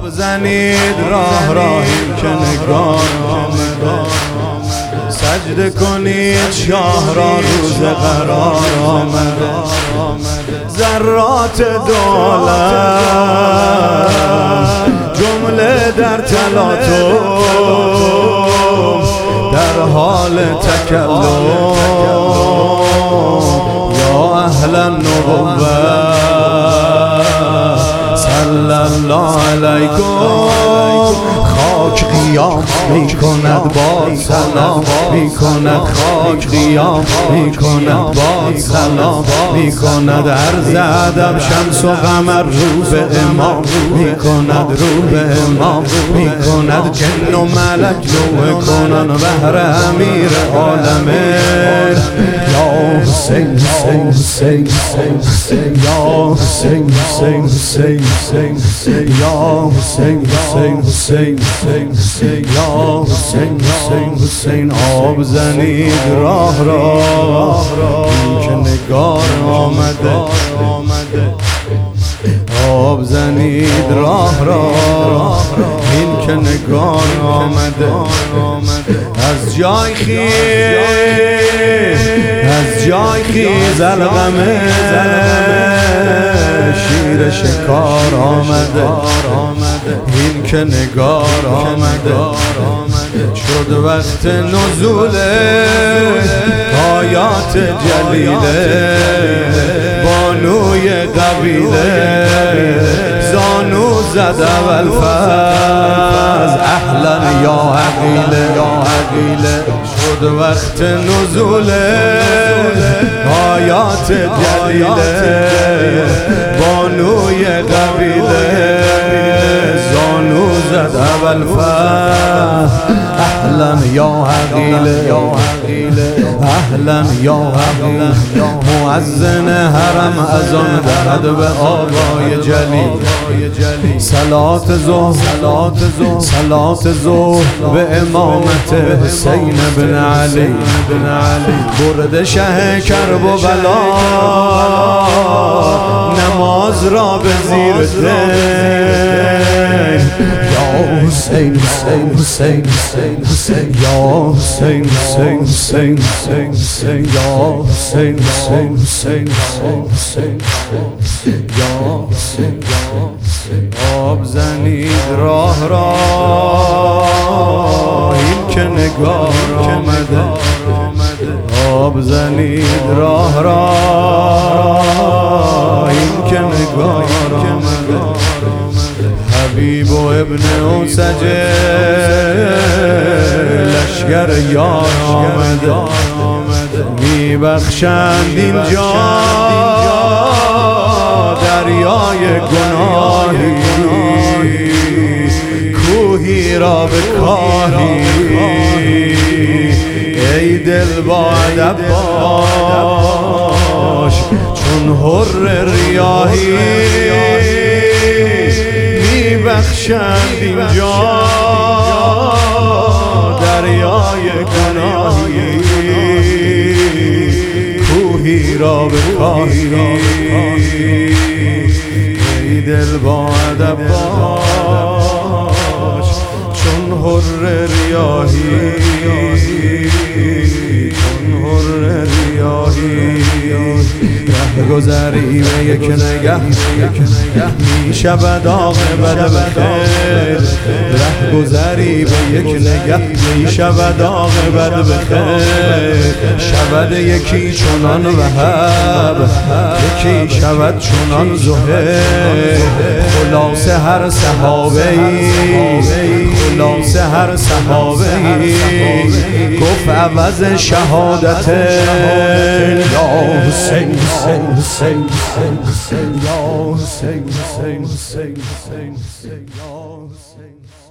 آب زنید راه راهی که نگار آمده، سجده کنید شاه را روز قرار آمده. ذرات دولت جمله در تلاطم، در حال تکلم یا اهل النبوة صلی الله علیکم. خاک قیام می کند با سلام می کند، خاک قیام می کند با سلام می کند. عرض ادب شمس و قمر رو به امام می کند، رو به امام می کند. جن و ملک نوح کنن بهر امیر عالمین. یا حسین حسین حسین حسین یا حسین حسین حسین حسین یا حسین حسین حسین حسین یا حسین حسین حسین. آب زنید راه را این که نگار آمده، آب زنید راه را این که نگار آمده. از جای خیز الغمه شیر شکار آمده، این که نگار آمده. شد وقت نزول آیات جلیله، بانوی قبیله زانو زد والفز اهلا یا عقیله، یا عقیله. شد وقت نزول آیات جلیله، بانوی قبیله زانو زد والفز اهلا یا عقیله، یا عقیله اهلا یا عقیله. مؤذن حرم از آن دهد به آقای جلیل صلات ظهر، صلات ظهر به امامت حسین بن علی. برد شه کرب و بلا نماز را به زیر دین. یا حسین حسین حسین حسین یا حسین حسین حسین حسین یا حسین حسین حسین حسین یا حسین. آب زنید راه را این که نگار آمده، آب زنید راه را این که نگار آمده. حبیب و ابن اوسجه لشگر یار آمده، می بخشند اینجا دریای گناهی، کوهی را به کاهی. ای دل با ادب باش چون حر ریاهی، می بخشند اینجا دریای گناهی، کوهی را به کاهی. ای دل با ادب باش چون حر ریاهی، چون حر ریاهی. ره گذری به یک نگه می شود عاقبت بخیر، ره گذری به یک نگه می شود عاقبت بخیر. شود یکی چنان وهب، یکی شود چنان زهیر. خلاصه هر صحابه‌ای، خلاصه هر صحابه‌ای گفت عوض شهادت یا حسین حسین حسین حسین یا حسین حسین حسین حسین یا حسین.